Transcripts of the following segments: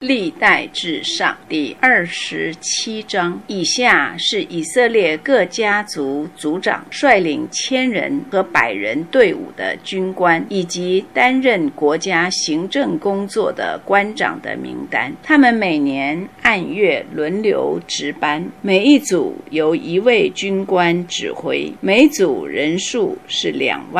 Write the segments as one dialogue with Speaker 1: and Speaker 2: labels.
Speaker 1: 历代志上第27章，以下是以色列各家族族长率领1000人和100人队伍的军官，以及担任国家行政工作的官长的名单。他们每年按月轮流值班，每一组由1位军官指挥，每组人数是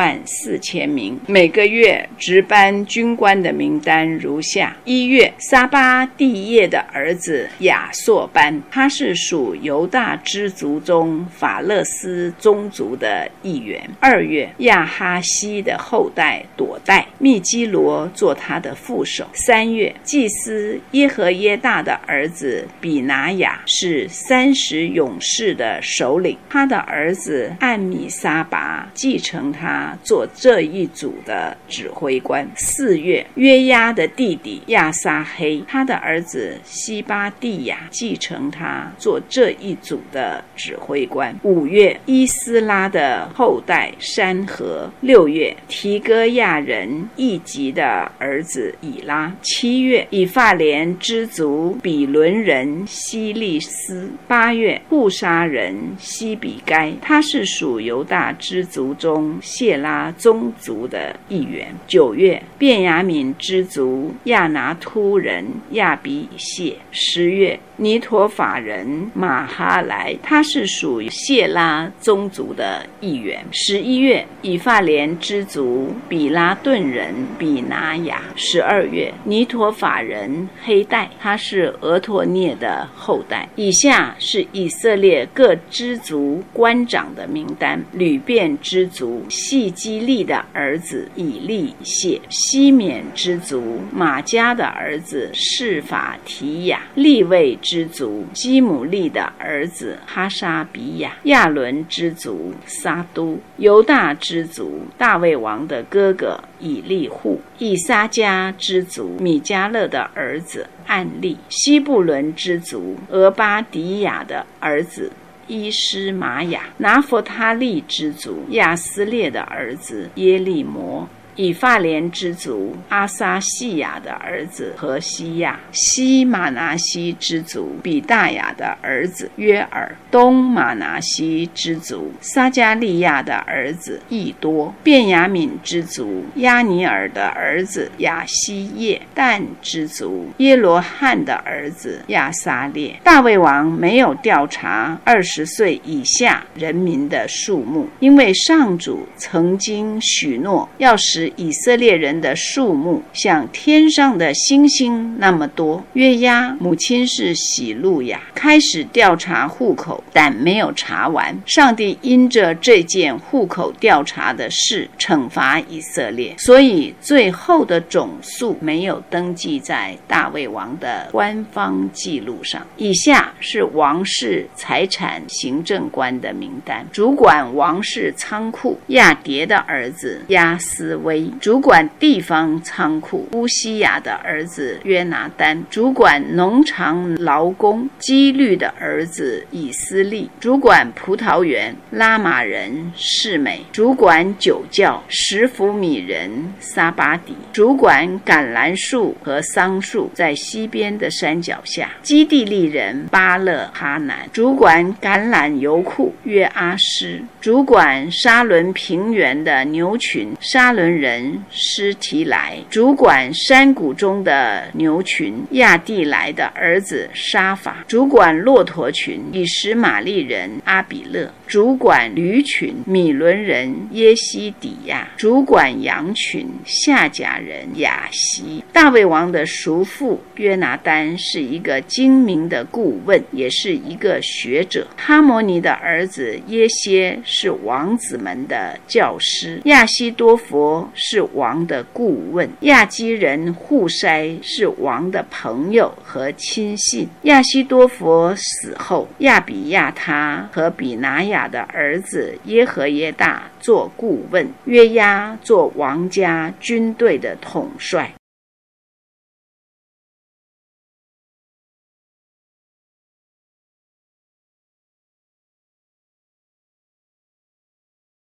Speaker 1: 24000名。每个月值班军官的名单如下：1月，撒巴第叶的儿子亚朔班，他是属犹大支族中法勒斯宗族的一员。2月，亚哈西的后代朵代，密基罗做他的副手。3月，祭司耶和耶大的儿子比拿雅是30勇士的首领，他的儿子暗米撒拔继承他做这一组的指挥官。4月，约押的弟弟亚撒黑，他的儿子西巴蒂亚继承他做这一组的指挥官。5月，伊斯拉的后代山河。6月，提哥亚人易吉的儿子以拉。7月，以法莲支族比伦人希利斯。8月，户沙人西比该，他是属犹大支族中谢拉宗族的一员。9月，便雅悯支族亚拿突人亚比谢。10月，尼陀法人马哈莱，他是属于谢拉宗族的一员。11月，以法莲支族比拉顿人比拿雅。12月，尼陀法人黑代，他是俄陀涅的后代。以下是以色列各支族官长的名单：吕便支族细基利的儿子以利谢，西缅支族马加的儿子示法提亚，利未支族基姆利的儿子哈沙比亚，亚伦支族撒都，犹大支族大卫王的哥哥以利户，以撒迦支族米迦勒的儿子暗利，西布伦支族俄巴迪亚的儿子伊施玛雅，拿弗他利支族亚斯列的儿子耶利摩，以法莲支族阿撒细亚的儿子何西亚，西马拿西支族比大雅的儿子约尔，东马拿西支族撒加利亚的儿子益多，便雅悯支族亚尼尔的儿子亚西叶，但支族耶罗汉的儿子亚撒列。大卫王没有调查20岁以下人民的数目，因为上主曾经许诺要使以色列人的数目像天上的星星那么多。约押母亲是喜路亚，开始调查户口，但没有查完。上帝因着这件户口调查的事惩罚以色列，所以最后的总数没有登记在大卫王的官方记录上。以下是王室财产行政官的名单：主管王室仓库亚迭的儿子亚斯威，主管地方仓库乌西雅的儿子约拿丹，主管农场劳工基律的儿子以斯利，主管葡萄园拉玛人示美，主管酒窖什弗米人撒巴底，主管橄榄树和桑树在西边的山脚下基地利人巴勒哈南，主管橄榄油库约阿施，主管沙伦平原的牛群沙伦人施提来，主管山谷中的牛群亚地来的儿子沙法，主管骆驼群以实玛利人阿比勒，主管驴群米伦人耶西底亚，主管羊群夏甲人亚西。大卫王的叔父约拿丹是一个精明的顾问，也是一个学者。哈摩尼的儿子耶歇是王子们的教师，亚西多佛是王的顾问，亚基人户筛是王的朋友和亲信。亚西多佛死后，亚比亚他和比拿雅的儿子耶和耶大做顾问，约押做王家军队的统帅。